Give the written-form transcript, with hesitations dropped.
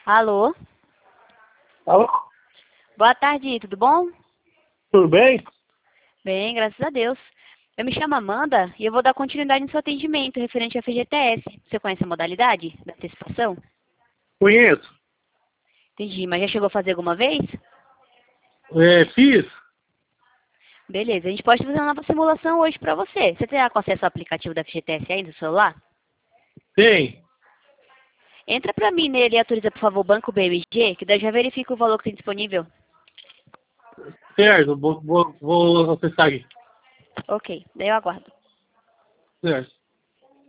Alô? Alô? Boa tarde, tudo bom? Tudo bem? Bem, graças a Deus. Eu me chamo Amanda e eu vou dar continuidade no seu atendimento referente à FGTS. Você conhece a modalidade da antecipação? Conheço. Entendi, mas já chegou a fazer alguma vez? Fiz? Beleza, a gente pode fazer uma nova simulação hoje para você. Você terá acesso ao aplicativo da FGTS aí no celular? Tem. Entra para mim nele e autoriza, por favor, o Banco BMG, que daí eu já verifica o valor que tem disponível. Certo, vou acessar aqui. Ok, daí eu aguardo. Certo.